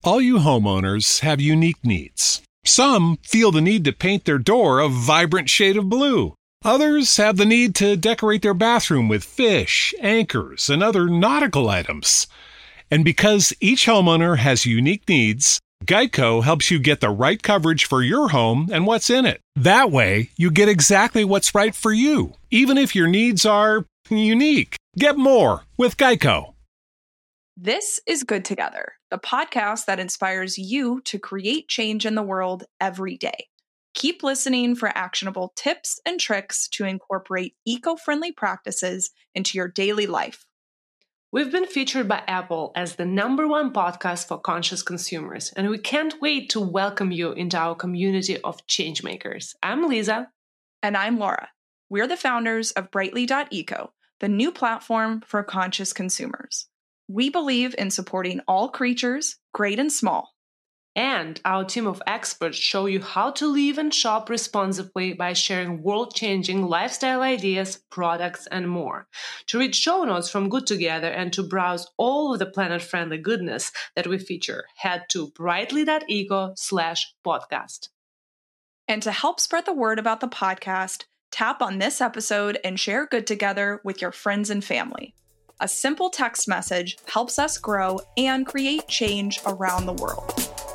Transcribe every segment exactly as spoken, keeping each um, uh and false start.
All you homeowners have unique needs. Some feel the need to paint their door a vibrant shade of blue. Others have the need to decorate their bathroom with fish, anchors, and other nautical items. And because each homeowner has unique needs, Geico helps you get the right coverage for your home and what's in it. That way, you get exactly what's right for you, even if your needs are unique. Get more with Geico. This is Good Together, the podcast that inspires you to create change in the world every day. Keep listening for actionable tips and tricks to incorporate eco-friendly practices into your daily life. We've been featured by Apple as the number one podcast for conscious consumers, and we can't wait to welcome you into our community of changemakers. I'm Lisa. And I'm Laura. We're the founders of Brightly dot eco, the new platform for conscious consumers. We believe in supporting all creatures, great and small. And our team of experts show you how to live and shop responsibly by sharing world-changing lifestyle ideas, products, and more. To read show notes from Good Together and to browse all of the planet-friendly goodness that we feature, head to brightly dot eco slash podcast. And to help spread the word about the podcast, tap on this episode and share Good Together with your friends and family. A simple text message helps us grow and create change around the world.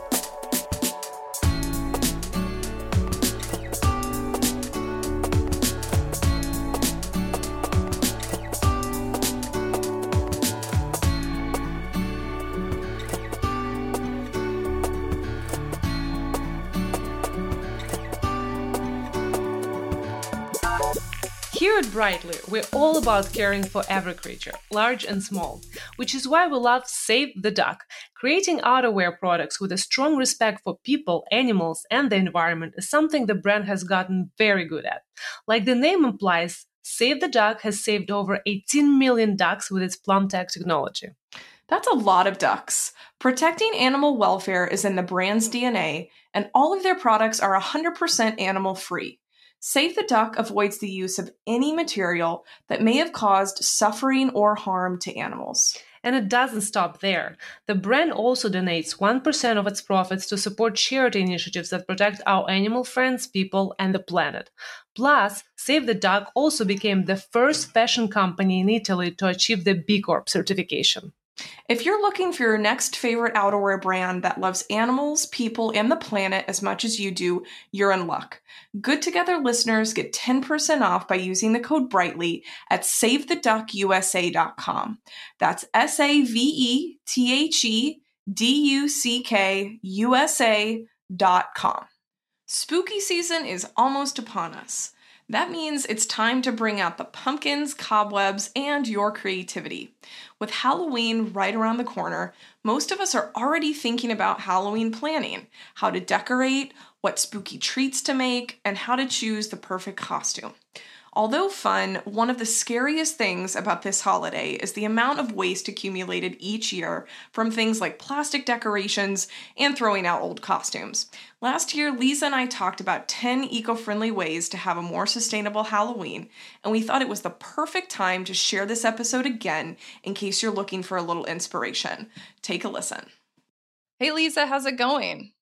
Here at Brightly, we're all about caring for every creature, large and small, which is why we love Save the Duck. Creating outerwear products with a strong respect for people, animals, and the environment is something the brand has gotten very good at. Like the name implies, Save the Duck has saved over eighteen million ducks with its PlumTech technology. That's a lot of ducks. Protecting animal welfare is in the brand's D N A, and all of their products are one hundred percent animal-free. Save the Duck avoids the use of any material that may have caused suffering or harm to animals. And it doesn't stop there. The brand also donates one percent of its profits to support charity initiatives that protect our animal friends, people, and the planet. Plus, Save the Duck also became the first fashion company in Italy to achieve the B Corp certification. If you're looking for your next favorite outerwear brand that loves animals, people, and the planet as much as you do, you're in luck. Good Together listeners get ten percent off by using the code BRIGHTLY at save the duck U S A dot com. That's S A V E T H E D U C K U S A dot com. Spooky season is almost upon us. That means it's time to bring out the pumpkins, cobwebs, and your creativity. With Halloween right around the corner, most of us are already thinking about Halloween planning, how to decorate, what spooky treats to make, and how to choose the perfect costume. Although fun, one of the scariest things about this holiday is the amount of waste accumulated each year from things like plastic decorations and throwing out old costumes. Last year, Lisa and I talked about ten eco-friendly ways to have a more sustainable Halloween, and we thought it was the perfect time to share this episode again in case you're looking for a little inspiration. Take a listen. Hey Lisa, how's it going?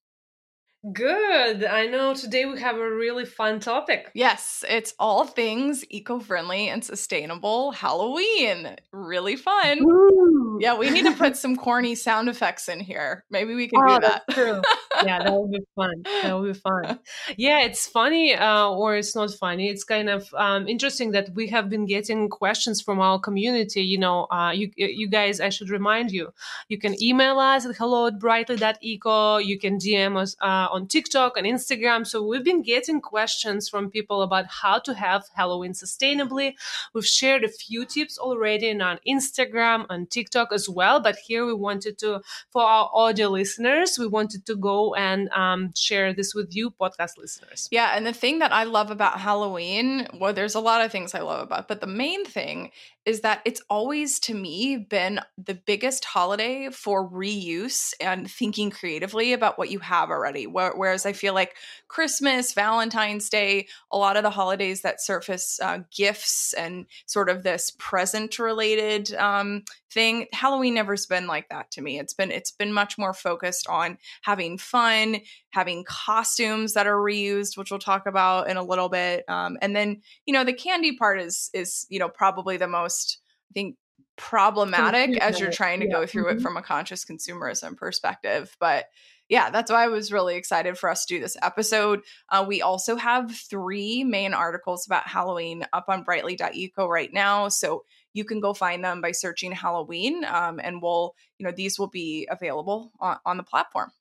Good. I know today we have a really fun topic. Yes, it's all things eco-friendly and sustainable Halloween. Really fun. Woo! Yeah, we need to put some corny sound effects in here. Maybe we can oh, do that. That's true. Yeah, that would be fun. That would be fun. Yeah, it's funny, uh, or it's not funny. It's kind of um, interesting that we have been getting questions from our community. You know, uh, you you guys, I should remind you, you can email us at hello at brightly dot eco. You can D M us uh, on TikTok and Instagram. So we've been getting questions from people about how to have Halloween sustainably. We've shared a few tips already on Instagram and TikTok as well. But here we wanted to, for our audio listeners, we wanted to go and um, share this with you, podcast listeners. Yeah, and the thing that I love about Halloween, well, there's a lot of things I love about, but the main thing is that it's always, to me, been the biggest holiday for reuse and thinking creatively about what you have already, Whereas I feel like Christmas, Valentine's Day, a lot of the holidays that surface uh, gifts and sort of this present related um, thing, Halloween never's been like that to me. It's been it's been much more focused on having fun, having costumes that are reused, which we'll talk about in a little bit. Um, and then, you know, the candy part is is, you know, probably the most, I think, problematic as you're trying to yeah. go through mm-hmm. it from a conscious consumerism perspective. But yeah, that's why I was really excited for us to do this episode. Uh, we also have three main articles about Halloween up on brightly dot eco right now. So you can go find them by searching Halloween. Um, and we'll, you know, these will be available on, on the platform.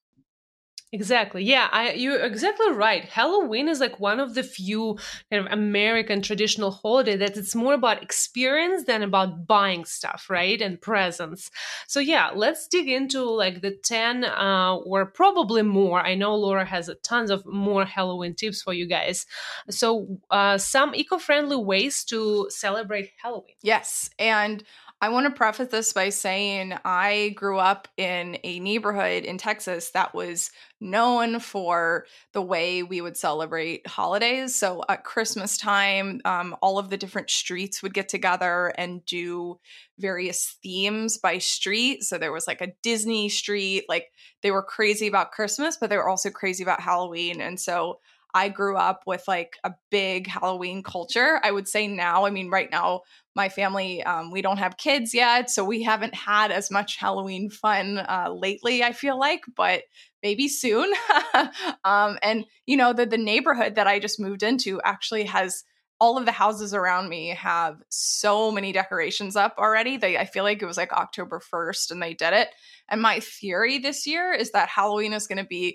Exactly. Yeah, I, you're exactly right. Halloween is like one of the few kind of American traditional holiday that it's more about experience than about buying stuff, right? And presents. So yeah, let's dig into like the ten uh, or probably more. I know Laura has tons of more Halloween tips for you guys. So uh, some eco-friendly ways to celebrate Halloween. Yes. And I want to preface this by saying I grew up in a neighborhood in Texas that was known for the way we would celebrate holidays. So at Christmas time, um, all of the different streets would get together and do various themes by street. So there was like a Disney street, like they were crazy about Christmas, but they were also crazy about Halloween. And so I grew up with like a big Halloween culture. I would say now, I mean, right now, my family, um, we don't have kids yet, so we haven't had as much Halloween fun uh, lately, I feel like, but maybe soon. um, and, you know, the, the neighborhood that I just moved into actually has all of the houses around me have so many decorations up already. They, I feel like it was like October first and they did it. And my theory this year is that Halloween is going to be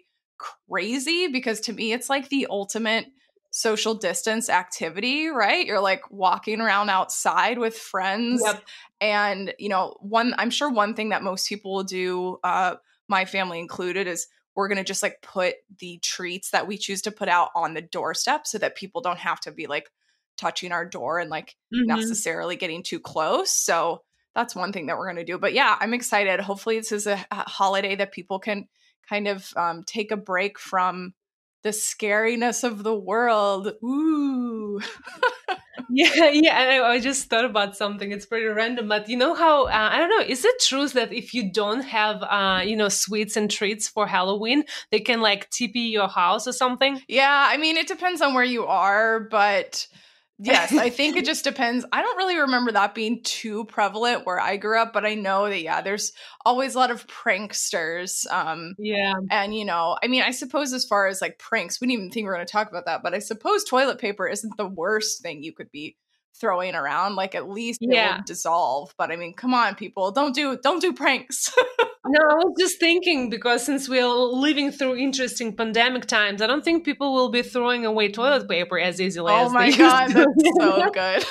crazy because to me, it's like the ultimate social distance activity, right? You're like walking around outside with friends. Yep. And, you know, one, I'm sure one thing that most people will do, uh, my family included, is we're going to just like put the treats that we choose to put out on the doorstep so that people don't have to be like touching our door and like mm-hmm. necessarily getting too close. So that's one thing that we're going to do. But yeah, I'm excited. Hopefully this is a, a holiday that people can kind of um, take a break from the scariness of the world. Ooh. yeah, yeah. And I, I just thought about something. It's pretty random, but you know how, uh, I don't know, is it true that if you don't have, uh, you know, sweets and treats for Halloween, they can like T P your house or something? Yeah, I mean, it depends on where you are, but yes, I think it just depends. I don't really remember that being too prevalent where I grew up, but I know that, yeah, there's always a lot of pranksters. Um, yeah. And, you know, I mean, I suppose as far as like pranks, we didn't even think we were going to talk about that, but I suppose toilet paper isn't the worst thing you could be throwing around. Like at least it yeah. will dissolve. But I mean, come on, people, don't do, don't do pranks. No, I was just thinking because since we're living through interesting pandemic times, I don't think people will be throwing away toilet paper as easily oh as my they God, used to. That's so good.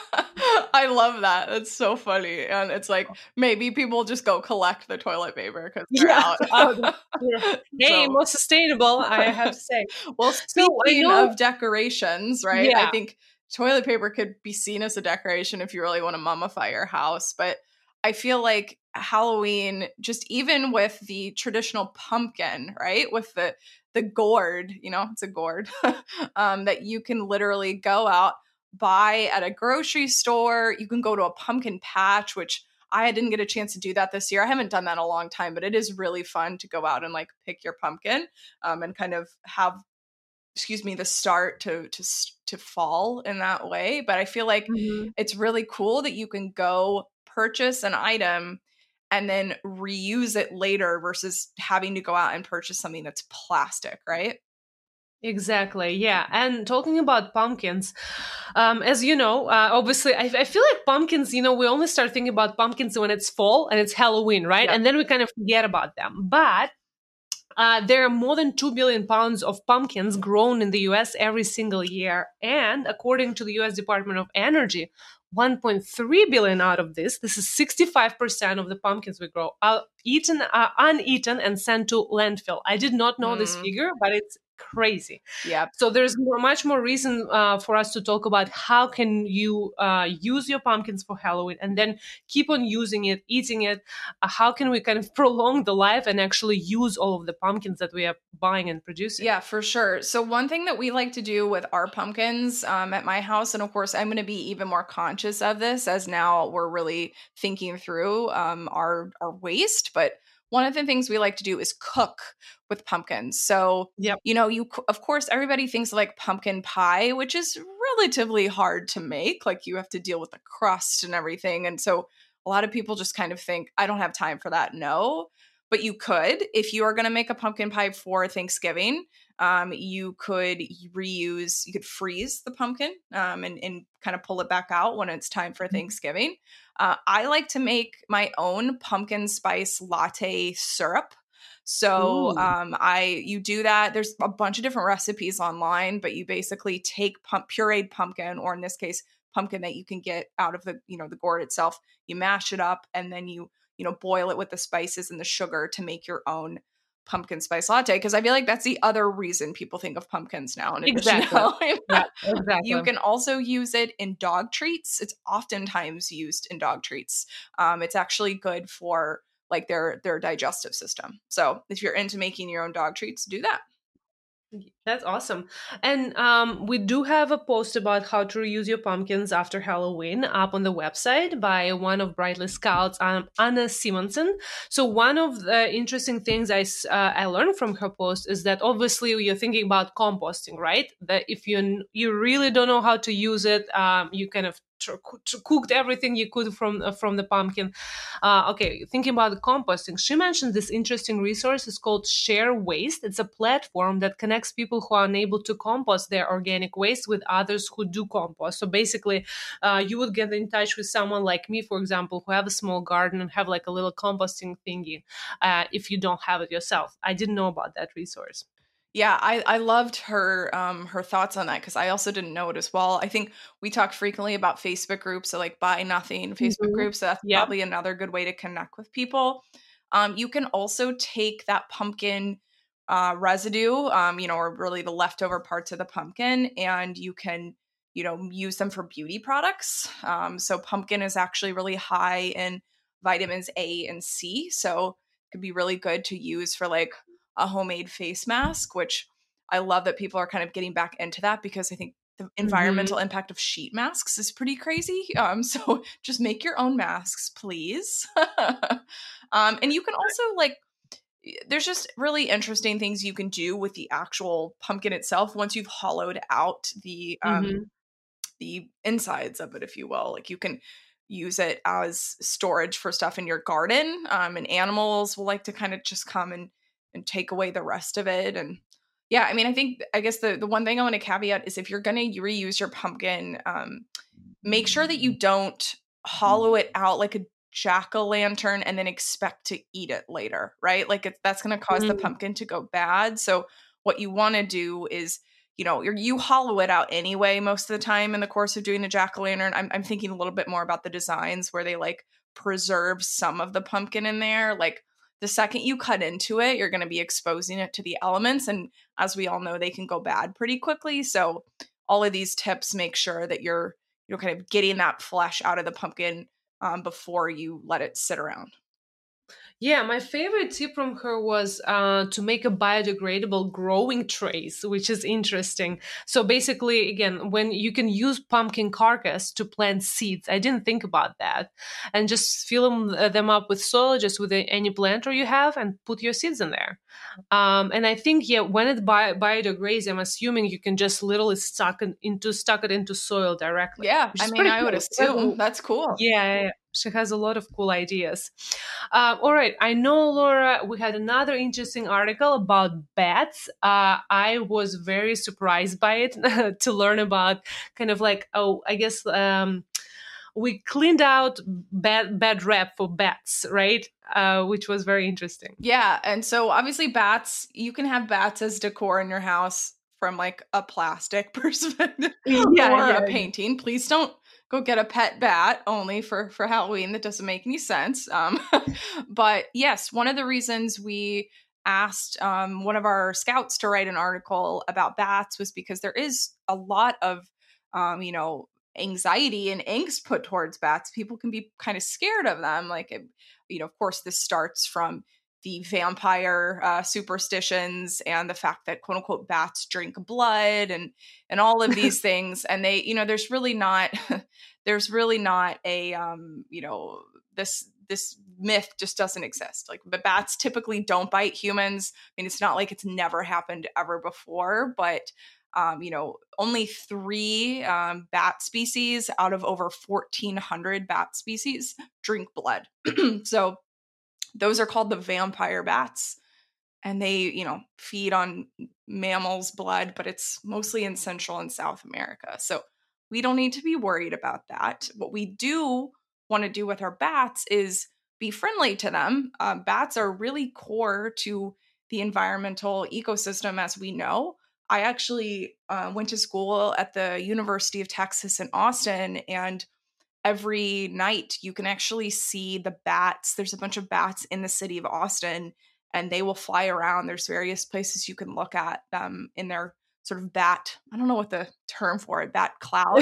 I love that. That's so funny. And it's like, maybe people just go collect the toilet paper because they're yeah. out. um, hey, so. More sustainable, I have to say. Well, speaking so, know, of decorations, right? Yeah. I think toilet paper could be seen as a decoration if you really want to mummify your house. But I feel like Halloween, just even with the traditional pumpkin, right? With the the gourd, you know, it's a gourd, um, that you can literally go out, buy at a grocery store. You can go to a pumpkin patch, which I didn't get a chance to do that this year. I haven't done that in a long time, but it is really fun to go out and like pick your pumpkin um, and kind of have, excuse me, the start to to to fall in that way. But I feel like mm-hmm. it's really cool that you can go purchase an item and then reuse it later versus having to go out and purchase something that's plastic, right? Exactly. Yeah. And talking about pumpkins, um, as you know, uh, obviously, I, I feel like pumpkins, you know, we only start thinking about pumpkins when it's fall and it's Halloween, right? Yeah. And then we kind of forget about them. But Uh, there are more than two billion pounds of pumpkins grown in the U S every single year. And according to the U S Department of Energy, one point three billion out of this, this is sixty-five percent of the pumpkins we grow, are eaten, are uneaten and sent to landfill. I did not know mm. this figure, but it's crazy. Yep. So there's more, much more reason uh, for us to talk about how can you uh, use your pumpkins for Halloween and then keep on using it, eating it. Uh, how can we kind of prolong the life and actually use all of the pumpkins that we are buying and producing? Yeah, for sure. So one thing that we like to do with our pumpkins um, at my house, and of course I'm going to be even more conscious of this as now we're really thinking through um, our our waste, but one of the things we like to do is cook with pumpkins. So, yep. you know, you of course everybody thinks like pumpkin pie, which is relatively hard to make. Like you have to deal with the crust and everything. And so a lot of people just kind of think, I don't have time for that. No, but you could, if you are going to make a pumpkin pie for Thanksgiving, um, you could reuse, you could freeze the pumpkin um, and, and kind of pull it back out when it's time for Thanksgiving. Uh, I like to make my own pumpkin spice latte syrup. So um, I you do that. There's a bunch of different recipes online, but you basically take pump, pureed pumpkin, or in this case, pumpkin that you can get out of the, you know, the gourd itself. You mash it up and then you, you know, boil it with the spices and the sugar to make your own pumpkin spice latte. Because I feel like that's the other reason people think of pumpkins now. In exactly. yeah, exactly. You can also use it in dog treats. It's oftentimes used in dog treats. Um, it's actually good for like their their digestive system. So if you're into making your own dog treats, do that. That's awesome. And um, we do have a post about how to reuse your pumpkins after Halloween up on the website by one of Brightly Scouts, um, Anna Simonson. So one of the interesting things I, uh, I learned from her post is that obviously you're thinking about composting, right? That if you you really don't know how to use it, um, you kind of tr- tr- cooked everything you could from uh, from the pumpkin. Uh, okay, thinking about the composting, she mentioned this interesting resource. It's called Share Waste. It's a platform that connects people who are unable to compost their organic waste with others who do compost. So basically, uh, you would get in touch with someone like me, for example, who have a small garden and have like a little composting thingy uh, if you don't have it yourself. I didn't know about that resource. Yeah, I, I loved her um her thoughts on that because I also didn't know it as well. I think we talk frequently about Facebook groups, so like Buy Nothing Facebook mm-hmm. groups. So that's yep. probably another good way to connect with people. Um, you can also take that pumpkin uh, residue, um, you know, or really the leftover parts of the pumpkin, and you can, you know, use them for beauty products. Um, so pumpkin is actually really high in vitamins A and C, so it could be really good to use for like a homemade face mask, which I love that people are kind of getting back into that because I think the environmental mm-hmm. impact of sheet masks is pretty crazy. Um, so just make your own masks, please. um, and you can also like, there's just really interesting things you can do with the actual pumpkin itself once you've hollowed out the um, mm-hmm. the insides of it, if you will. Like you can use it as storage for stuff in your garden, um, and animals will like to kind of just come and and take away the rest of it. And yeah, I mean, I think, I guess the, the one thing I want to caveat is if you're going to reuse your pumpkin, um, make sure that you don't hollow it out like a jack-o'-lantern and then expect to eat it later, right? Like it's, that's going to cause mm. the pumpkin to go bad. So what you want to do is, you know, you're, you hollow it out anyway most of the time in the course of doing the jack-o'-lantern. I'm, I'm thinking a little bit more about the designs where they like preserve some of the pumpkin in there. Like the second you cut into it, you're going to be exposing it to the elements. And as we all know, they can go bad pretty quickly. So all of these tips make sure that you're, you know, kind of getting that flesh out of the pumpkin um, before you let it sit around. Yeah, my favorite tip from her was uh, to make a biodegradable growing trays, which is interesting. So basically, again, when you can use pumpkin carcass to plant seeds, I didn't think about that, and just fill them, them up with soil, just with any planter you have, and put your seeds in there. Um, and I think, yeah, when it bio- biodegrades, I'm assuming you can just literally stuck it into stuck it into soil directly. Yeah, I mean, I cool. would assume that's cool. Yeah, yeah, yeah. She has a lot of cool ideas. Uh, all right. I know, Laura, we had another interesting article about bats. Uh, I was very surprised by it to learn about kind of like, oh, I guess um, we cleaned out bad, bad rep for bats, right? Uh, which was very interesting. Yeah. And so obviously bats, you can have bats as decor in your house from like a plastic perspective yeah, or yeah, a painting. Yeah. Please don't go get a pet bat only for, for Halloween. That doesn't make any sense. Um, but yes, one of the reasons we asked um, one of our scouts to write an article about bats was because there is a lot of, um, you know, anxiety and angst put towards bats. People can be kind of scared of them. Like, it, you know, of course, this starts from the vampire uh, superstitions and the fact that quote unquote bats drink blood and and all of these things. And they, you know, there's really not there's really not a um, you know, this this myth just doesn't exist. Like, but bats typically don't bite humans. I mean, it's not like it's never happened ever before, but um, you know, only three um, bat species out of over fourteen hundred bat species drink blood. So those are called the vampire bats, and they, you know, feed on mammals' blood, but it's mostly in Central and South America. So we don't need to be worried about that. What we do want to do with our bats is be friendly to them. Uh, bats are really core to the environmental ecosystem as we know. I actually uh, went to school at the University of Texas in Austin, and every night you can actually see the bats. There's a bunch of bats in the city of Austin, and they will fly around. There's various places you can look at them in their sort of bat, I don't know what the term for it, bat cloud.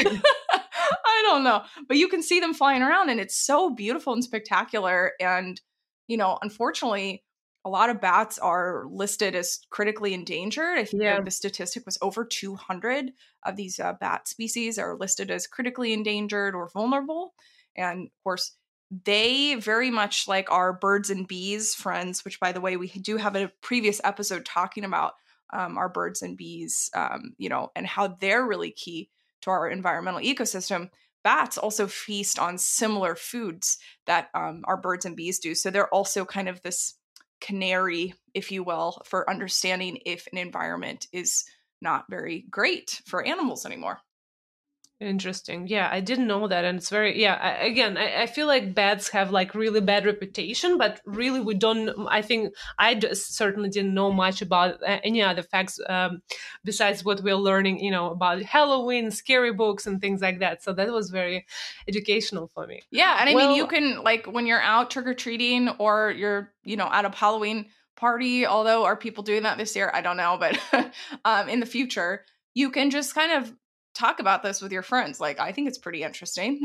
I don't know, but you can see them flying around, and it's so beautiful and spectacular. And, you know, unfortunately, a lot of bats are listed as critically endangered. I think Yeah. the statistic was over two hundred of these uh, bat species are listed as critically endangered or vulnerable. And of course, they very much like our birds and bees friends, which, by the way, we do have a previous episode talking about um, our birds and bees, um, you know, and how they're really key to our environmental ecosystem. Bats also feast on similar foods that um, our birds and bees do. So they're also kind of this canary, if you will, for understanding if an environment is not very great for animals anymore. Interesting. Yeah, I didn't know that. And it's very, yeah, I, again, I, I feel like bats have like really bad reputation, but really we don't, I think I just certainly didn't know much about uh, any other facts um, besides what we're learning, you know, about Halloween, scary books and things like that. So that was very educational for me. Yeah. And I Well- mean, you can, like, when you're out trick-or-treating or you're, you know, at a Halloween party, although are people doing that this year? I don't know. But um, in the future, you can just kind of talk about this with your friends. Like, I think it's pretty interesting.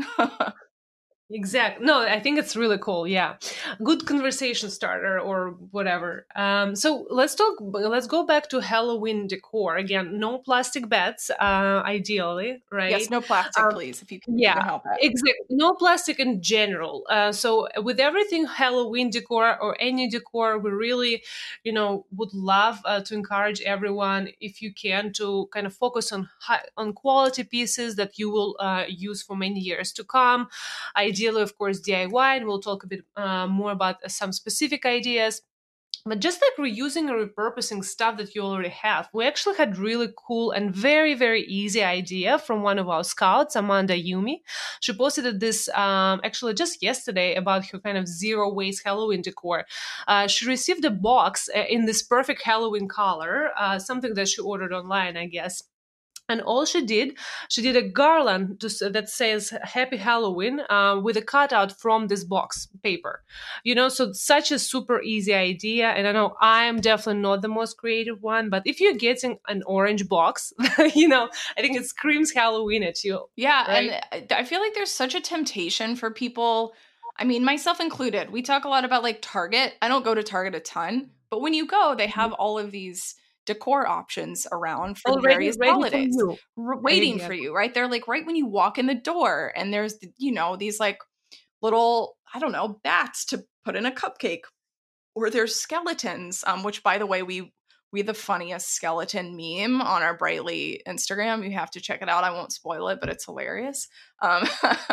Exactly. No, I think it's really cool. Yeah. Good conversation starter or whatever. Um, so let's talk, let's go back to Halloween decor. Again, no plastic bats, uh, ideally, right? Yes, no plastic, Um, please, if you can, yeah, you can help it. Exactly. No plastic in general. Uh, so with everything Halloween decor or any decor, we really, you know, would love uh, to encourage everyone, if you can, to kind of focus on high, on quality pieces that you will uh, use for many years to come. Ideally, of course, D I Y, and we'll talk a bit uh, more about uh, some specific ideas. But just like reusing or repurposing stuff that you already have, we actually had really cool and very, very easy idea from one of our scouts, Amanda Yumi. She posted this um, actually just yesterday about her kind of zero waste Halloween decor. Uh, she received a box uh, in this perfect Halloween color, uh, something that she ordered online, I guess. And all she did, she did a garland to, that says Happy Halloween uh, with a cutout from this box paper. You know, so such a super easy idea. And I know I am definitely not the most creative one, but if you're getting an orange box, you know, I think it screams Halloween at you. Yeah. Right? And I feel like there's such a temptation for people. I mean, myself included. We talk a lot about like Target. I don't go to Target a ton, but when you go, they have all of these decor options around for Already various ready for holidays you. r- waiting get for it. you, right? They're like right when you walk in the door, and there's the- you know, these like little, I don't know, bats to put in a cupcake, or there's skeletons, um which, by the way, we we the funniest skeleton meme on our Brightly Instagram. You have to check it out. I won't spoil it, but it's hilarious, um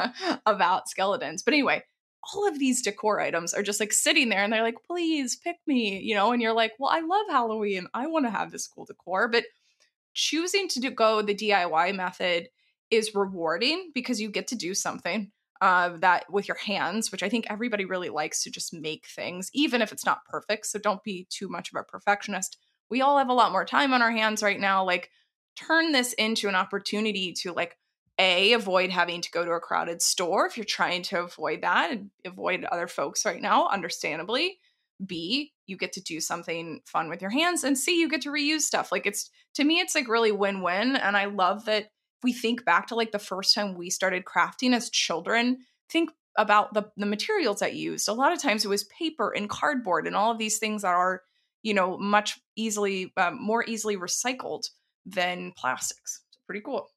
about skeletons. But anyway, all of these decor items are just like sitting there, and they're like, please pick me, you know, and you're like, well, I love Halloween. I want to have this cool decor. But choosing to do, go the D I Y method is rewarding because you get to do something uh, that with your hands, which I think everybody really likes to just make things, even if it's not perfect. So don't be too much of a perfectionist. We all have a lot more time on our hands right now. Like, turn this into an opportunity to, like, A, avoid having to go to a crowded store if you're trying to avoid that and avoid other folks right now, understandably. B, you get to do something fun with your hands, and C, you get to reuse stuff. Like it's, to me, it's like really win-win. And I love that if we think back to like the first time we started crafting as children, think about the, the materials that you used. A lot of times it was paper and cardboard and all of these things that are, you know, much easily, um, more easily recycled than plastics. It's pretty cool.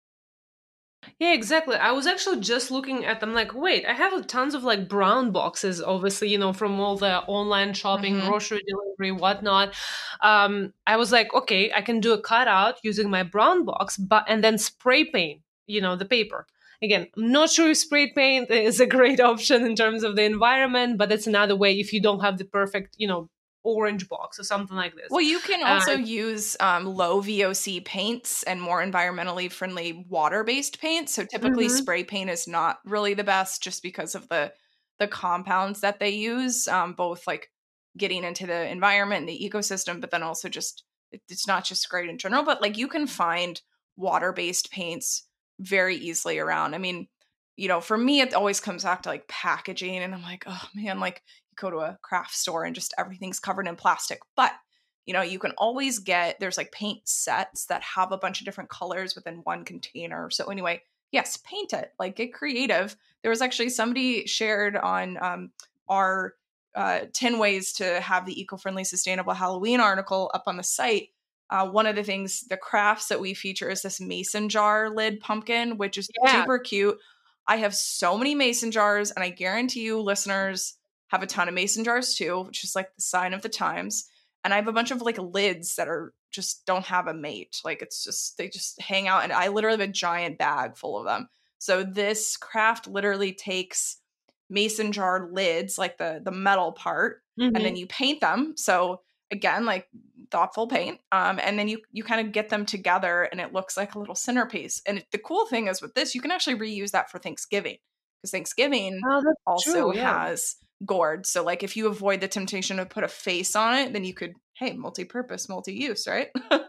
Yeah, exactly. I was actually just looking at them like, wait, I have tons of like brown boxes, obviously, you know, from all the online shopping, Mhm. grocery delivery, whatnot. Um, I was like, okay, I can do a cutout using my brown box, but and then spray paint, you know, the paper. Again, I'm not sure if spray paint is a great option in terms of the environment, but it's another way if you don't have the perfect, you know, orange box or something like this. Well, you can Uh, also use um, low V O C paints and more environmentally friendly water-based paints. So typically mhm. spray paint is not really the best just because of the the compounds that they use, um, both like getting into the environment and the ecosystem, but then also just it- it's not just great in general, but like you can find water-based paints very easily around. I mean, you know, for me, it always comes back to like packaging, and I'm like, oh man, like you go to a craft store and just everything's covered in plastic. But, you know, you can always get, there's like paint sets that have a bunch of different colors within one container. So anyway, yes, paint it, like get creative. There was actually somebody shared on um, our uh, ten ways to have the eco-friendly sustainable Halloween article up on the site. Uh, one of the things, the crafts that we feature is this mason jar lid pumpkin, which is Yeah. super cute. I have so many mason jars, and I guarantee you listeners have a ton of mason jars too, which is like the sign of the times. And I have a bunch of like lids that are just don't have a mate. Like it's just, they just hang out. And I literally have a giant bag full of them. So this craft literally takes mason jar lids, like the, the metal part, and then Mhm. you paint them. So again, like thoughtful paint. Um, and then you, you kind of get them together and it looks like a little centerpiece. And it, the cool thing is with this, you can actually reuse that for Thanksgiving, because Thanksgiving Oh, that's also true. Yeah. has gourd. So like if you avoid the temptation to put a face on it, then you could, hey, multi-purpose, multi-use, right?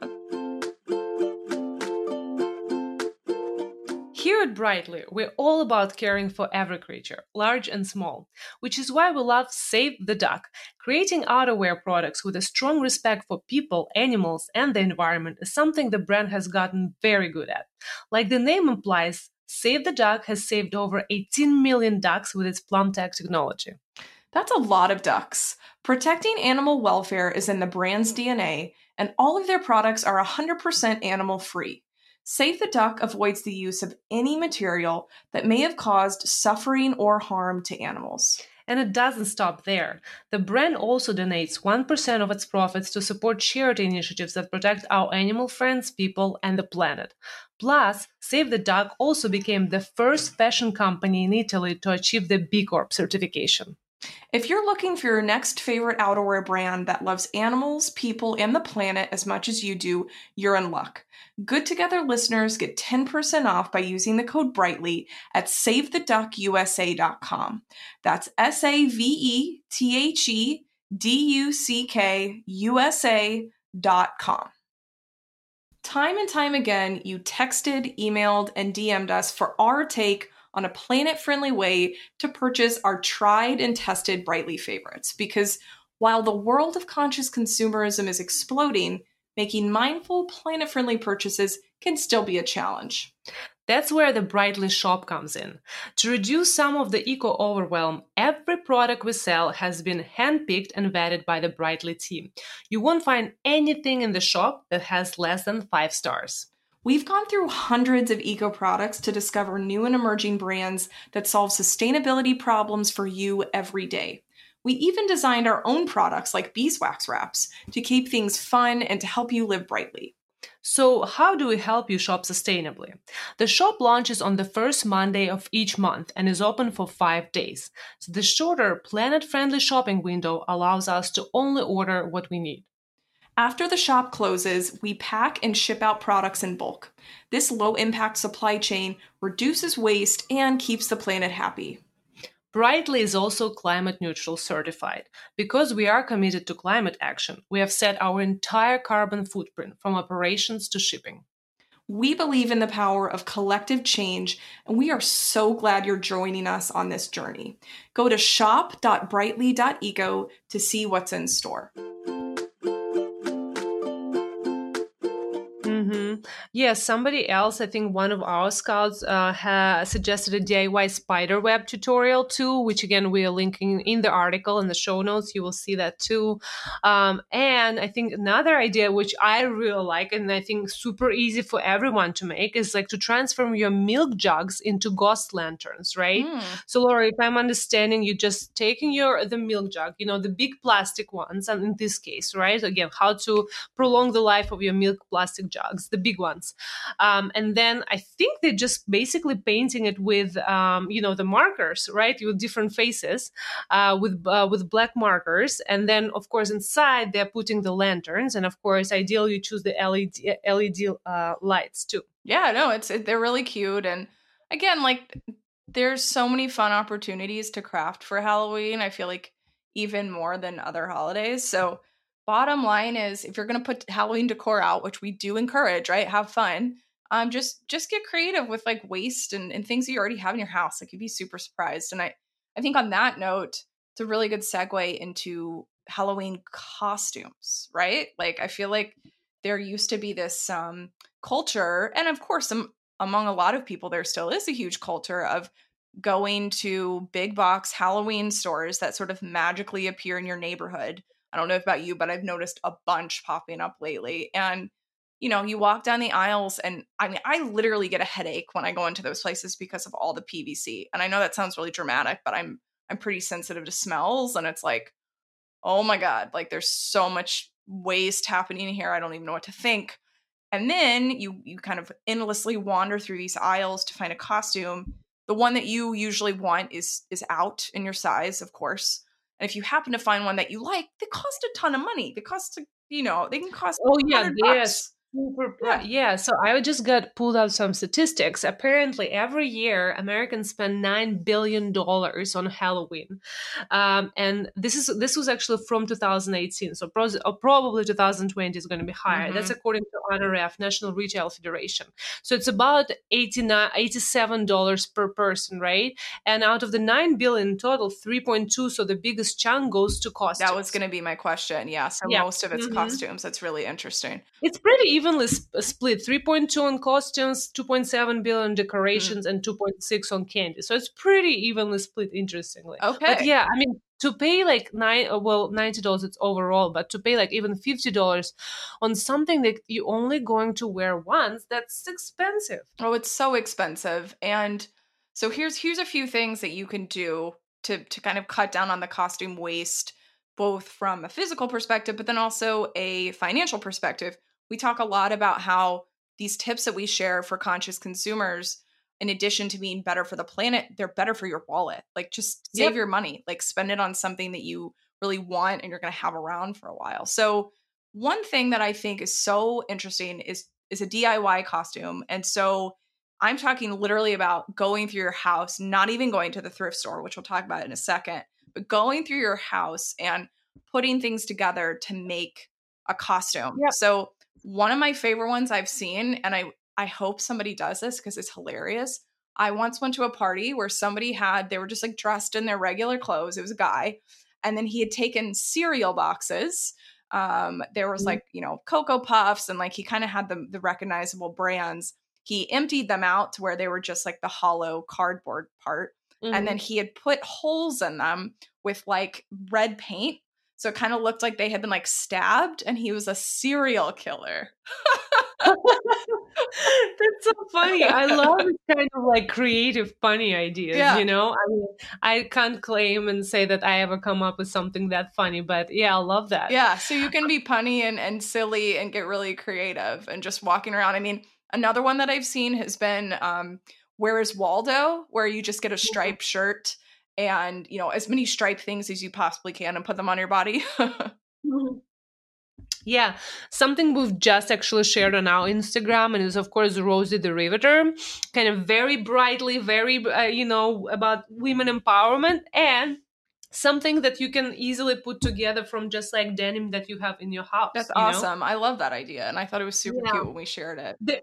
Here at Brightly, we're all about caring for every creature, large and small, which is why we love Save the Duck. Creating outerwear products with a strong respect for people, animals, and the environment is something the brand has gotten very good at. Like the name implies, Save the Duck has saved over eighteen million ducks with its PlumTech technology. That's a lot of ducks. Protecting animal welfare is in the brand's D N A, and all of their products are one hundred percent animal free. Save the Duck avoids the use of any material that may have caused suffering or harm to animals. And it doesn't stop there. The brand also donates one percent of its profits to support charity initiatives that protect our animal friends, people, and the planet. Plus, Save the Duck also became the first fashion company in Italy to achieve the B Corp certification. If you're looking for your next favorite outerwear brand that loves animals, people, and the planet as much as you do, you're in luck. Good Together listeners get ten percent off by using the code BRIGHTLY at save the duck u s a dot com. That's S A V E T H E D U C K U S A dot com. Time and time again, you texted, emailed, and D M'd us for our take on a planet-friendly way to purchase our tried and tested Brightly favorites. Because while the world of conscious consumerism is exploding, making mindful, planet-friendly purchases can still be a challenge. That's where the Brightly shop comes in. To reduce some of the eco-overwhelm, every product we sell has been handpicked and vetted by the Brightly team. You won't find anything in the shop that has less than five stars. We've gone through hundreds of eco products to discover new and emerging brands that solve sustainability problems for you every day. We even designed our own products like beeswax wraps to keep things fun and to help you live brightly. So, how do we help you shop sustainably? The shop launches on the first Monday of each month and is open for five days. So, the shorter, planet-friendly shopping window allows us to only order what we need. After the shop closes, we pack and ship out products in bulk. This low-impact supply chain reduces waste and keeps the planet happy. Brightly is also climate neutral certified. Because we are committed to climate action, we have set our entire carbon footprint from operations to shipping. We believe in the power of collective change, and we are so glad you're joining us on this journey. Go to shop dot brightly dot eco to see what's in store. Mm-hmm. Yeah, somebody else, I think one of our scouts uh, has suggested a D I Y spider web tutorial too, which again, we are linking in the article in the show notes. You will see that too. Um, and I think another idea, which I really like, and I think super easy for everyone to make, is like to transform your milk jugs into ghost lanterns, right? Mm. So Laura, if I'm understanding, you just taking your the milk jug, you know, the big plastic ones, and in this case, right? Again, how to prolong the life of your milk plastic jugs, the big ones. Um, and then I think they're just basically painting it with, um, you know, the markers, right? With different faces, uh, with uh, with black markers. And then, of course, inside they're putting the lanterns. And of course, ideally, you choose the L E D, L E D uh, lights too. Yeah, no, it's it, they're really cute. And again, like there's so many fun opportunities to craft for Halloween. I feel like even more than other holidays. So bottom line is, if you're going to put Halloween decor out, which we do encourage, right? Have fun. Um, just just get creative with like waste and, and things that you already have in your house. Like you'd be super surprised. And I, I think on that note, it's a really good segue into Halloween costumes, right? Like I feel like there used to be this um, culture, and of course, um, among a lot of people, there still is a huge culture of going to big box Halloween stores that sort of magically appear in your neighborhood. I don't know about you, but I've noticed a bunch popping up lately. And, you know, you walk down the aisles and I mean, I literally get a headache when I go into those places because of all the P V C. And I know that sounds really dramatic, but I'm, I'm pretty sensitive to smells. And it's like, oh my God, like there's so much waste happening here. I don't even know what to think. And then you, you kind of endlessly wander through these aisles to find a costume. The one that you usually want is, is out in your size, of course. And if you happen to find one that you like, they cost a ton of money. They cost, you know, they can cost. Oh yeah, yes. Super, yeah. yeah. So I just got pulled out some statistics. Apparently, every year Americans spend nine billion dollars on Halloween, um, and this is this was actually from two thousand eighteen. So pro- probably two thousand twenty is going to be higher. Mm-hmm. That's according to N R F, National Retail Federation. So it's about eighty-nine, eighty-seven dollars per person, right? And out of the nine billion total, three point two, so the biggest chunk goes to costumes. That was going to be my question. Yeah. So yeah. most of it's mm-hmm. costumes. That's really interesting. It's pretty evenly sp- split, three point two on costumes, two point seven billion decorations, mm. and two point six on candy. So it's pretty evenly split, interestingly. Okay. But yeah, I mean, to pay like nine, well, ninety dollars it's overall, but to pay like even fifty dollars on something that you're only going to wear once, that's expensive. Oh, it's so expensive. And so here's here's a few things that you can do to to kind of cut down on the costume waste, both from a physical perspective, but then also a financial perspective. We talk a lot about how these tips that we share for conscious consumers, in addition to being better for the planet, they're better for your wallet. Like just save yep. your money, like spend it on something that you really want and you're going to have around for a while. So one thing that I think is so interesting is, is a D I Y costume. And so I'm talking literally about going through your house, not even going to the thrift store, which we'll talk about in a second, but going through your house and putting things together to make a costume. Yep. So one of my favorite ones I've seen, and I, I hope somebody does this because it's hilarious. I once went to a party where somebody had, they were just like dressed in their regular clothes. It was a guy. And then he had taken cereal boxes. Um, there was mm-hmm. like, you know, Cocoa Puffs, and like he kind of had the, the recognizable brands. He emptied them out to where they were just like the hollow cardboard part. Mm-hmm. And then he had put holes in them with like red paint. So it kind of looked like they had been like stabbed, and he was a serial killer. That's so funny. I love this kind of like creative, funny ideas, yeah. you know? I mean, I can't claim and say that I ever come up with something that funny, but yeah, I love that. Yeah, so you can be punny and, and silly and get really creative and just walking around. I mean, another one that I've seen has been um, Where is Waldo? Where you just get a striped shirt and, you know, as many striped things as you possibly can and put them on your body. Yeah, something we've just actually shared on our Instagram, and is of course Rosie the Riveter, kind of very brightly, very, uh, you know, about women empowerment, and something that you can easily put together from just like denim that you have in your house. That's awesome. Know? I love that idea. And I thought it was super yeah. cute when we shared it. The-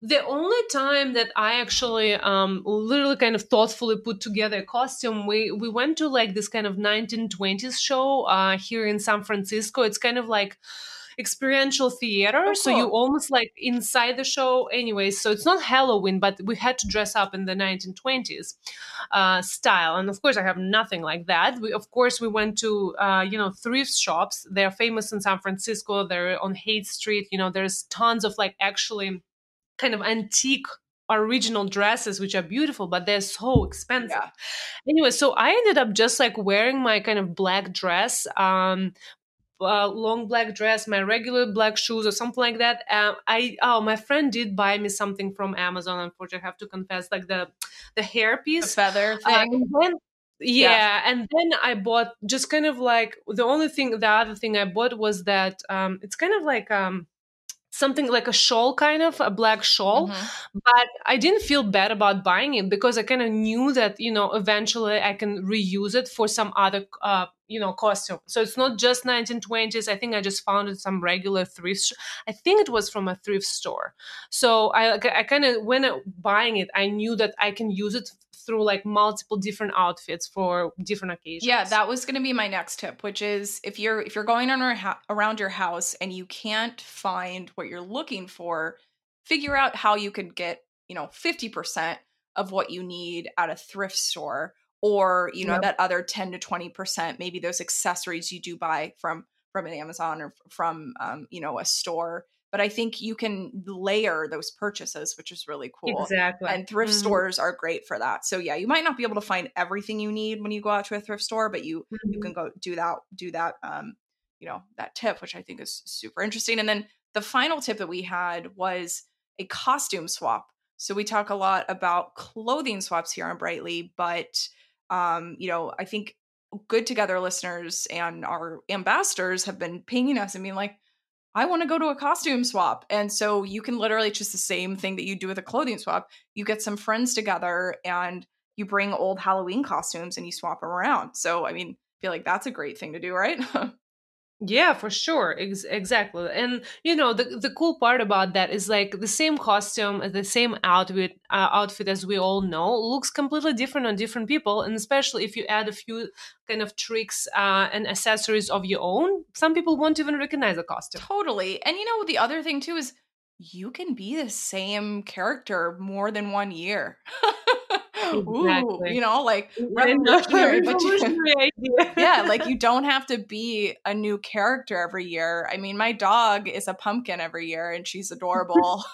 The only time that I actually um literally kind of thoughtfully put together a costume, we we went to like this kind of nineteen twenties show uh here in San Francisco. It's kind of like experiential theater, Oh, so you cool. almost like inside the show anyway. So it's not Halloween, but we had to dress up in the nineteen twenties uh style, and of course I have nothing like that. We of course we went to uh you know thrift shops. They're famous in San Francisco. They're on Haight Street. You know there's tons of like actually kind of antique original dresses, which are beautiful, but they're so expensive. Yeah. Anyway, so I ended up just like wearing my kind of black dress, um uh, long black dress, my regular black shoes or something like that. um I oh my friend did buy me something from Amazon, unfortunately I have to confess, like the the The hairpiece. feather uh, thing. and then Yeah. yeah, and then I bought just kind of like the only thing the other thing I bought was that um it's kind of like um something like a shawl, kind of a black shawl. hmm But I didn't feel bad about buying it because I kind of knew that, you know, eventually I can reuse it for some other, uh, you know, costume. So it's not just nineteen twenties. I think I just found it some regular thrift. sh- I think it was from a thrift store. So I, I kind of, when I, buying it, I knew that I can use it through like multiple different outfits for different occasions. Yeah, that was going to be my next tip, which is if you're if you're going on ar- ha- around your house and you can't find what you're looking for, figure out how you could get, you know, fifty percent of what you need at a thrift store, or, you know, Yep. that other ten to twenty percent, maybe those accessories you do buy from from an Amazon or from um, you know, a store. But I think you can layer those purchases, which is really cool. Exactly. And thrift Mhm. stores are great for that. So yeah, you might not be able to find everything you need when you go out to a thrift store, but you you Mhm. can go do that do that um you know, that tip, which I think is super interesting. And then the final tip that we had was a costume swap. So we talk a lot about clothing swaps here on Brightly, but um you know, I think Good Together listeners and our ambassadors have been pinging us and being like, I want to go to a costume swap. And so you can literally, it's just the same thing that you do with a clothing swap. You get some friends together and you bring old Halloween costumes and you swap them around. So, I mean, I feel like that's a great thing to do, right? Yeah, for sure. Ex- exactly. And you know, the the cool part about that is like the same costume, uh, the same outfit, uh, outfit as we all know, looks completely different on different people, and especially if you add a few kind of tricks uh, and accessories of your own, some people won't even recognize the costume. Totally. And you know, the other thing too is you can be the same character more than one year. Ooh, Exactly. you know, like And revolutionary, but you, revolutionary idea. yeah, like you don't have to be a new character every year. I mean, my dog is a pumpkin every year and she's adorable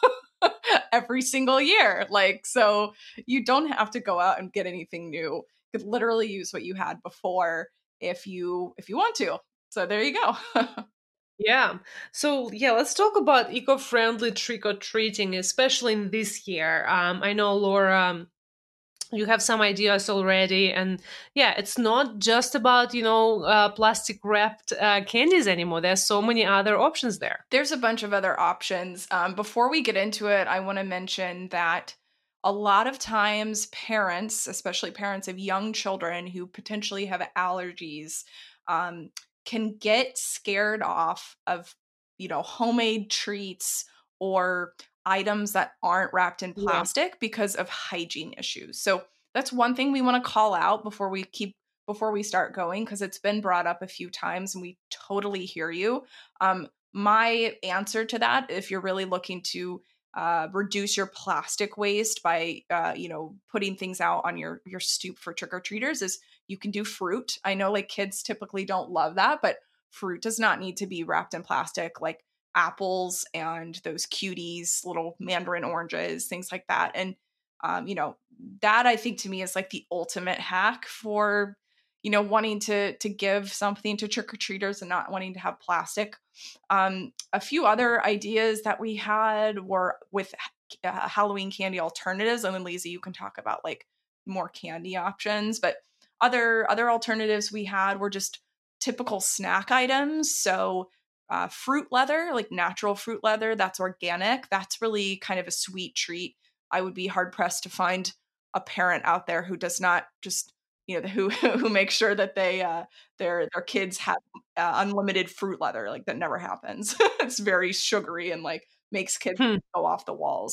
every single year. Like, so you don't have to go out and get anything new. You could literally use what you had before if you if you want to. So there you go. Yeah. So yeah, let's talk about eco-friendly trick or treating, especially in this year. Um, I know Laura, um, you have some ideas already, and yeah, it's not just about you know uh, plastic wrapped uh, candies anymore. There's so many other options there. There's a bunch of other options. Um, before we get into it, I want to mention that a lot of times parents, especially parents of young children who potentially have allergies, um, can get scared off of, you know, homemade treats or items that aren't wrapped in Yeah. plastic because of hygiene issues. So that's one thing we want to call out before we keep before we start going, because it's been brought up a few times and we totally hear you. Um, my answer to that, if you're really looking to uh, reduce your plastic waste by, uh, you know, putting things out on your your stoop for trick or treaters, is you can do fruit. I know like kids typically don't love that, but fruit does not need to be wrapped in plastic, like apples and those cuties, little mandarin oranges, things like that. And um, you know, that I think to me is like the ultimate hack for, you know, wanting to to give something to trick or treaters and not wanting to have plastic. Um, a few other ideas that we had were with uh, Halloween candy alternatives. And then Lisa, you can talk about like more candy options, but other other alternatives we had were just typical snack items. So uh, fruit leather, like natural fruit leather, that's organic. That's really kind of a sweet treat. I would be hard pressed to find a parent out there who does not just, you know, who who makes sure that they uh their their kids have uh, unlimited fruit leather. Like that never happens. It's very sugary and like makes kids Hmm. go off the walls. So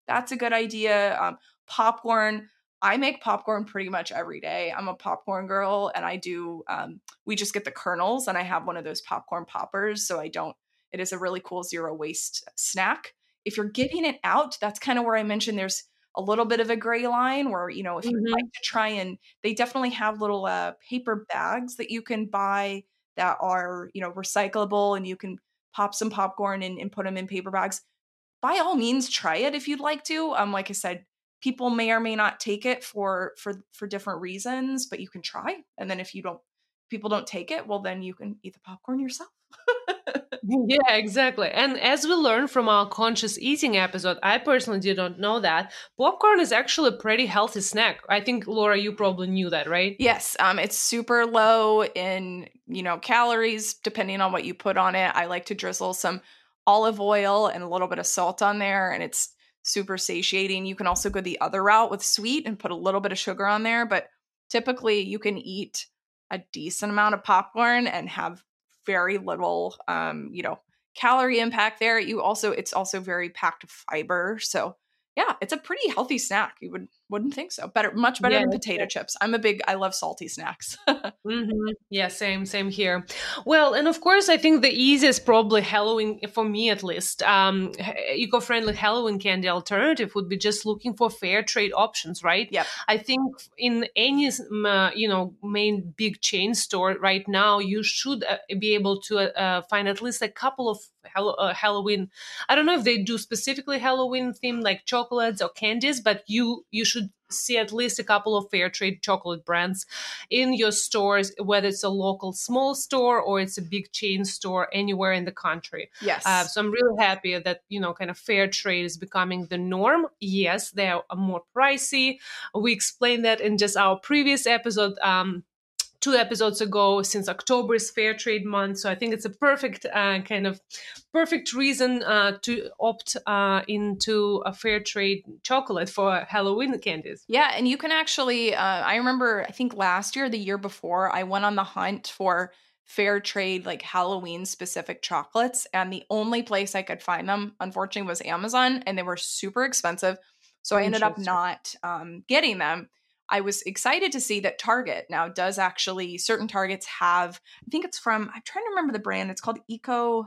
that's a good idea. Um, popcorn. I make popcorn pretty much every day. I'm a popcorn girl, and I do, um, we just get the kernels, and I have one of those popcorn poppers. So I don't, it is a really cool zero waste snack. If you're giving it out, that's kind of where I mentioned there's a little bit of a gray line where, you know, if you'd Mm-hmm. like to try, and they definitely have little uh, paper bags that you can buy that are, you know, recyclable, and you can pop some popcorn and, and put them in paper bags. By all means, try it if you'd like to. Um, like I said, people may or may not take it for for for different reasons, but you can try. And then if you don't, people don't take it, well, then you can eat the popcorn yourself. Yeah, exactly. And as we learned from our conscious eating episode, I personally did not know that popcorn is actually a pretty healthy snack. I think, Laura, you probably knew that, right? Yes, um, it's super low in, you know, calories, depending on what you put on it. I like to drizzle some olive oil and a little bit of salt on there, and it's super satiating. You can also go the other route with sweet and put a little bit of sugar on there, but typically you can eat a decent amount of popcorn and have very little, um, you know, calorie impact there. You also, it's also very packed with fiber. So yeah, it's a pretty healthy snack. You would wouldn't think so. Better, much better Yeah, than that's potato chips. I'm a big, I love salty snacks. hmm Yeah, same, same here. Well, and of course, I think the easiest, probably Halloween, for me at least, um, h- eco-friendly Halloween candy alternative would be just looking for fair trade options, right? Yep. I think in any, um, uh, you know, main big chain store right now, you should uh, be able to uh, find at least a couple of Hall- uh, Halloween. I don't know if they do specifically Halloween themed like chocolates or candies, but you you should see at least a couple of fair trade chocolate brands in your stores, whether it's a local small store or it's a big chain store anywhere in the country. Yes. Uh, so I'm really happy that, you know, kind of fair trade is becoming the norm. Yes, they are more pricey. We explained that in just our previous episode. Um, two episodes ago, since October is Fair Trade Month. So I think it's a perfect uh, kind of perfect reason uh, to opt uh, into a fair trade chocolate for Halloween candies. Yeah, and you can actually, uh, I remember, I think last year, the year before, I went on the hunt for fair trade, like Halloween specific chocolates. And the only place I could find them, unfortunately, was Amazon, and they were super expensive. So I ended up Interesting. not um, getting them. I was excited to see that Target now does actually, certain Targets have, I think it's from, I'm trying to remember the brand. It's called Eco,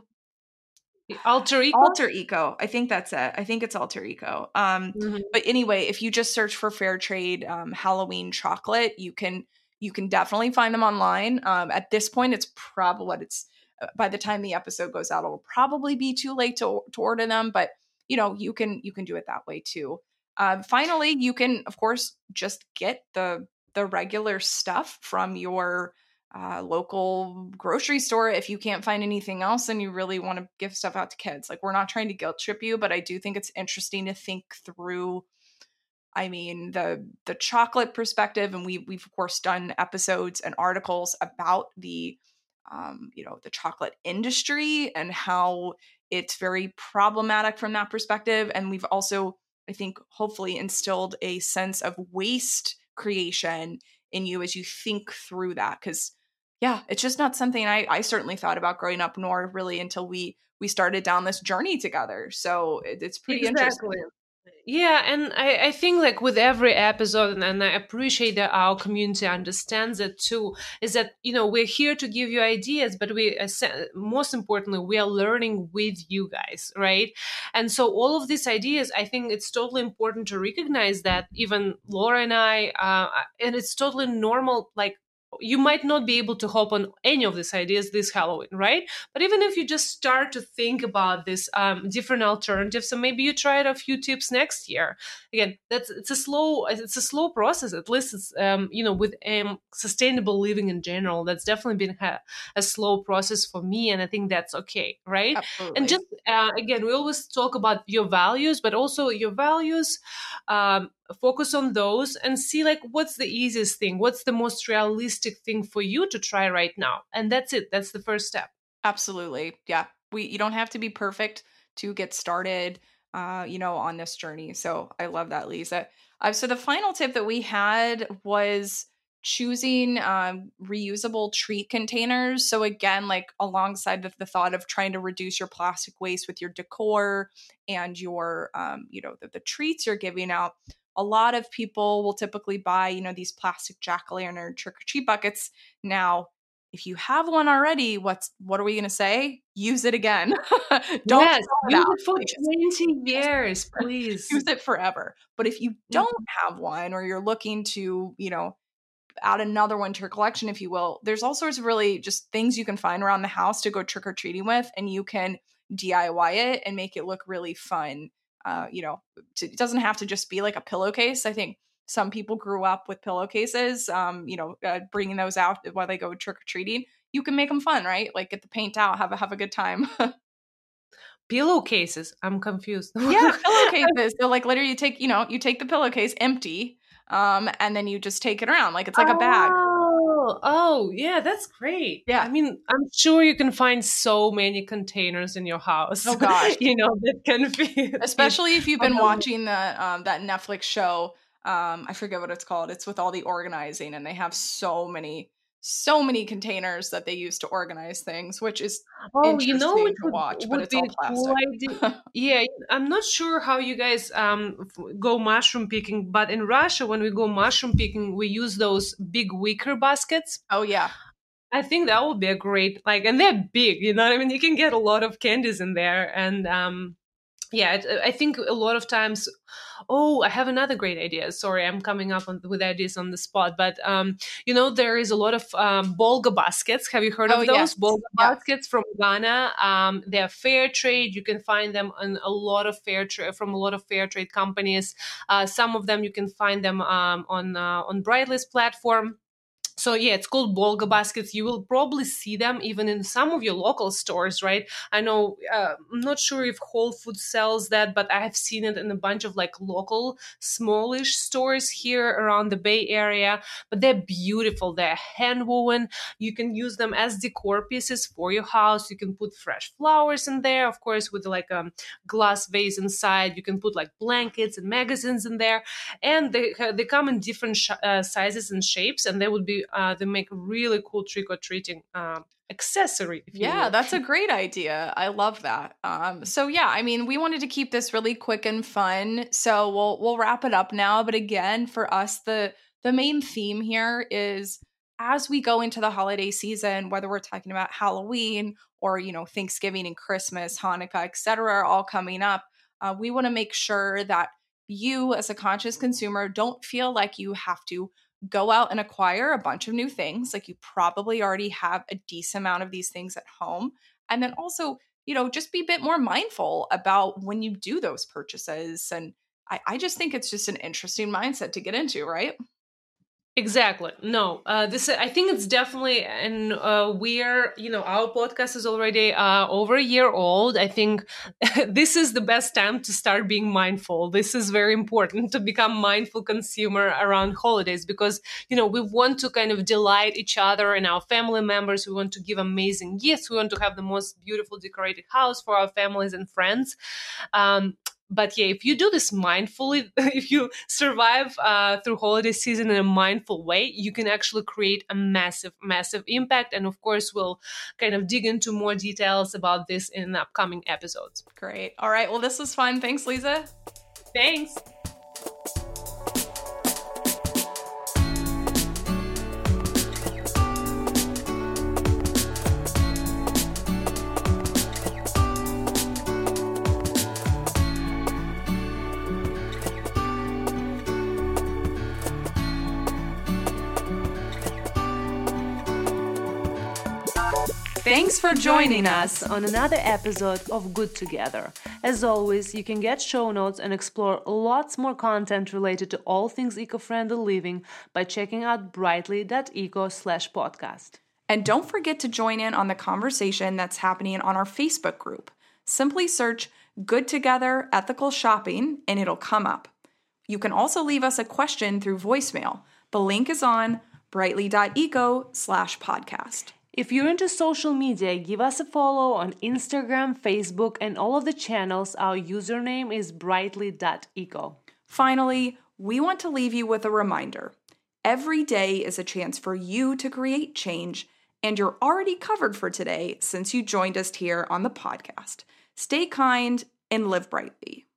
Alter Eco? Alter Eco. I think that's it. I think it's Alter Eco. Um, Mhm. but anyway, if you just search for fair trade um, Halloween chocolate, you can you can definitely find them online. Um, at this point, it's probably what it's uh, by the time the episode goes out, it'll probably be too late to to order them. But you know, you can you can do it that way too. Uh, finally, you can of course just get the the regular stuff from your uh, local grocery store. If you can't find anything else and you really want to give stuff out to kids, like we're not trying to guilt trip you, but I do think it's interesting to think through. I mean, the the chocolate perspective, and we we've of course done episodes and articles about the um, you know the chocolate industry and how it's very problematic from that perspective. And we've also, I think, hopefully instilled a sense of waste creation in you as you think through that, because yeah, it's just not something I, I certainly thought about growing up, nor really until we we started down this journey together. So it, it's pretty interesting. Exactly. Yeah, and I, I think like with every episode, and, and I appreciate that our community understands it too, is that, you know, we're here to give you ideas, but we, uh, se- most importantly, we are learning with you guys, right? And so all of these ideas, I think it's totally important to recognize that even Laura and I, uh, and it's totally normal, like, you might not be able to hop on any of these ideas this Halloween, right? But even if you just start to think about this um, different alternatives, so maybe you try out a few tips next year. Again, that's it's a slow it's a slow process. At least it's um, you know with um, sustainable living in general, that's definitely been a, a slow process for me, and I think that's okay, right? Absolutely. And just uh, again, we always talk about your values, but also your values. Um, focus on those and see like what's the easiest thing, what's the most realistic thing for you to try right now, and that's it. That's the first step. Absolutely. Yeah. We you don't have to be perfect to get started uh, you know, on this journey. So I love that, Lisa. Uh, so the final tip that we had was choosing um, reusable treat containers. So again, like alongside the, the thought of trying to reduce your plastic waste with your decor and your, um, you know, the, the treats you're giving out, a lot of people will typically buy, you know, these plastic jack-o'-lantern trick-or-treat buckets. Now, if you have one already, what's what are we going to say? Use it again. Don't Yes, throw it use out. it for Like, twenty years, please. use it forever. But if you don't have one, or you're looking to, you know, add another one to your collection, if you will, there's all sorts of really just things you can find around the house to go trick-or-treating with, and you can D I Y it and make it look really fun. Uh, you know, it doesn't have to just be like a pillowcase. I think some people grew up with pillowcases, um, you know, uh, bringing those out while they go trick-or-treating. You can make them fun, right? Like get the paint out, have a, have a good time. Pillowcases. I'm confused. Yeah, pillowcases. So like literally you take, you know, you take the pillowcase empty, um, and then you just take it around like it's like a bag. Oh, oh, yeah, that's great. Yeah. I mean, I'm sure you can find so many containers in your house. Oh gosh. You know, that can be Especially if you've been Um, watching the um that Netflix show. Um, I forget what it's called. It's with all the organizing, and they have so many, so many containers that they use to organize things, which is Oh, you know, interesting it to would, watch, but would it's be all a cool plastic. idea. Yeah, I'm not sure how you guys um f- go mushroom picking, but in Russia, when we go mushroom picking, we use those big wicker baskets. Oh yeah. I think that would be a great, like, and they're big, you know what I mean? You can get a lot of candies in there. And um, yeah, it, I think a lot of times, oh, I have another great idea. Sorry, I'm coming up on, with ideas on the spot. But, um, you know, there is a lot of um, Bolga baskets. Have you heard Oh of those? yes. Bolga Yeah. baskets from Ghana. Um, they're fair trade. You can find them on a lot of fair trade from a lot of fair trade companies. Uh, some of them you can find them um, on uh, on Brightly's platform. So yeah, it's called Bolga baskets. You will probably see them even in some of your local stores, right? I know, uh, I'm not sure if Whole Foods sells that, but I have seen it in a bunch of like local smallish stores here around the Bay Area. But they're beautiful. They're hand woven. You can use them as decor pieces for your house. You can put fresh flowers in there, of course, with like a glass vase inside. You can put like blankets and magazines in there, and they they come in different sh- uh, sizes and shapes, and they would be uh, they make a really cool trick or treating um, accessory. If you Yeah, will. that's a great idea. I love that. Um, so yeah, I mean, we wanted to keep this really quick and fun, so we'll we'll wrap it up now. But again, for us, the the main theme here is as we go into the holiday season, whether we're talking about Halloween or you know Thanksgiving and Christmas, Hanukkah, et cetera, are all coming up. Uh, we want to make sure that you, as a conscious consumer, don't feel like you have to go out and acquire a bunch of new things. Like you probably already have a decent amount of these things at home. And then also, you know, just be a bit more mindful about when you do those purchases. And I, I just think it's just an interesting mindset to get into, right? Exactly. No, uh, this I think it's definitely, and uh, we're, you know, our podcast is already uh, over a year old. I think this is the best time to start being mindful. This is very important to become mindful consumer around holidays because, you know, we want to kind of delight each other and our family members. We want to give amazing gifts. We want to have the most beautiful decorated house for our families and friends. Um, But yeah, if you do this mindfully, if you survive uh, through holiday season in a mindful way, you can actually create a massive, massive impact. And of course, we'll kind of dig into more details about this in upcoming episodes. Great. All right. Well, this was fun. Thanks, Lisa. Thanks. Thanks for joining us on another episode of Good Together. As always, you can get show notes and explore lots more content related to all things eco-friendly living by checking out brightly.eco slash podcast. And don't forget to join in on the conversation that's happening on our Facebook group. Simply search Good Together Ethical Shopping and it'll come up. You can also leave us a question through voicemail. The link is on brightly.eco slash podcast. If you're into social media, give us a follow on Instagram, Facebook, and all of the channels. Our username is brightly.eco. Finally, we want to leave you with a reminder. every day is a chance for you to create change, and you're already covered for today since you joined us here on the podcast. Stay kind and live brightly.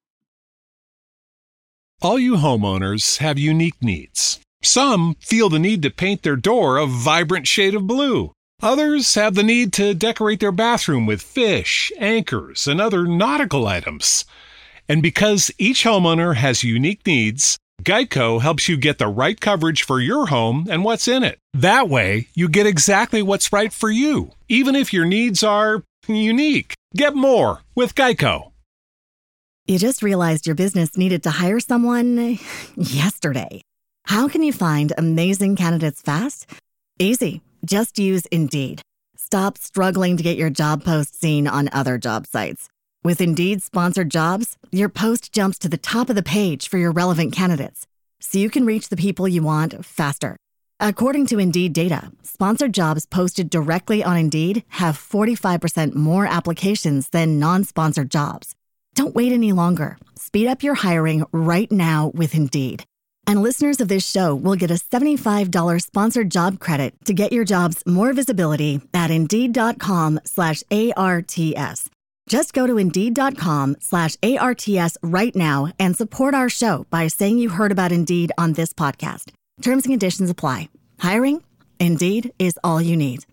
All you homeowners have unique needs. Some feel the need to paint their door a vibrant shade of blue. Others have the need to decorate their bathroom with fish, anchors, and other nautical items. And because each homeowner has unique needs, Geico helps you get the right coverage for your home and what's in it. That way, you get exactly what's right for you, even if your needs are unique. Get more with Geico. You just realized your business needed to hire someone yesterday. How can you find amazing candidates fast? Easy. Just use Indeed. Stop struggling to get your job post seen on other job sites. With Indeed sponsored jobs, your post jumps to the top of the page for your relevant candidates, so you can reach the people you want faster. According to Indeed data, sponsored jobs posted directly on Indeed have forty-five percent more applications than non-sponsored jobs. Don't wait any longer. Speed up your hiring right now with Indeed. And listeners of this show will get a seventy-five dollars sponsored job credit to get your jobs more visibility at Indeed.com slash ARTS. Just go to Indeed.com slash ARTS right now and support our show by saying you heard about Indeed on this podcast. Terms and conditions apply. Hiring? Indeed is all you need.